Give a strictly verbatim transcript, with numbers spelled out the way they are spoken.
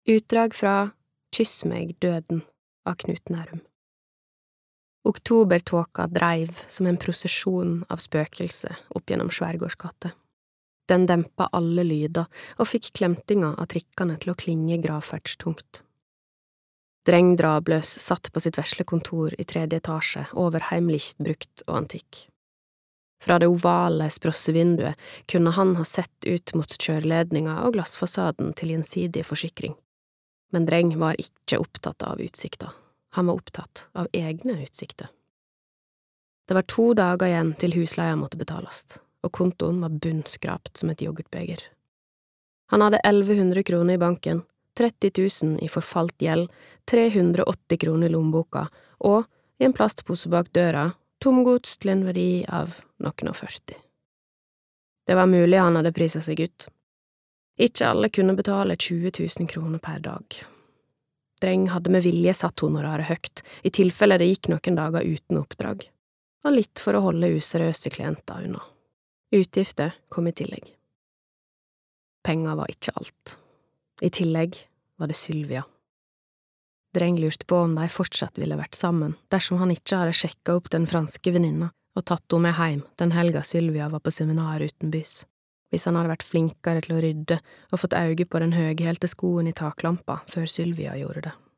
Utdrag fra Kyss meg, døden av Knut Nærum. Oktobertåka dreiv som en prosesjon av spøkelse opp gjennom Skjærgårdsgate. Den dempa alle lyder og fikk klemtinga av trikkene til å klinge gravferdstungt. Dreng Drabløs satt på sitt vesle kontor i tredje etasje, overheimlicht brukt og antikk. Fra det ovale sprossevinduet kunne han ha sett ut mot kjørledninga og glassfasaden til gjensidig forsikring. Men Dreng var ikke opptatt av utsikta. Han var opptatt av egne utsikter. Det var to dager igjen til husleia måtte betales, og kontoen var bunnskrapt som et yoghurtbeger. Han hadde elleve hundre kroner i banken, tretti tusen i forfalt gjeld, tre hundre og åtti kroner i lommeboka, og i en plastpose bak døra, tomgods til en verdi av noen og førti. Det var mulig han hadde priset seg ut. Ikke alle kunne betale tjue tusen kroner per dag. Dreng hadde med vilje satt honoraret høgt, i tilfelle det gikk noen dager uten oppdrag, og litt for å holde useriøse klienter unna. Utgifter kom i tillegg. Penger var ikke alt. I tillegg var det Sylvia. Dreng lurte på om de fortsatt ville vært sammen, dersom han ikke hadde sjekket opp den franske venninna og tatt henne med hjem den helga Sylvia var på seminar utenbys. Hvis han hadde vært flinkere til å rydde og fått øye på den høghælte skoen i taklampa før Sylvia gjorde det.